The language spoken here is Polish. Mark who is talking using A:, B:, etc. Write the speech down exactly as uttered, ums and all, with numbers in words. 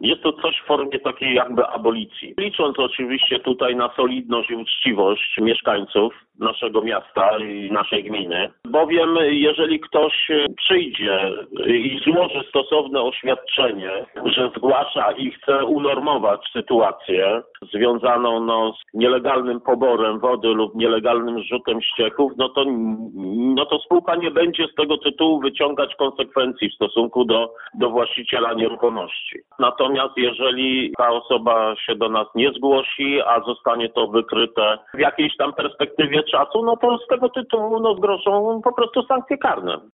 A: Jest to coś w formie takiej jakby abolicji. Licząc oczywiście tutaj na solidność i uczciwość mieszkańców naszego miasta i naszej gminy, bowiem jeżeli ktoś przyjdzie i złoży stosowne oświadczenie, że zgłasza i chce unormować sytuację związaną no, z nielegalnym poborem wody lub nielegalnym zrzutem ścieków, no to, no to spółka nie będzie z tego tytułu wyciągać konsekwencji w stosunku do, do właściciela nieruchomości. Natomiast jeżeli ta osoba się do nas nie zgłosi, a zostanie to wykryte w jakiejś tam perspektywie czasu, no to z tego tytułu no, grożą po prostu sankcje karne.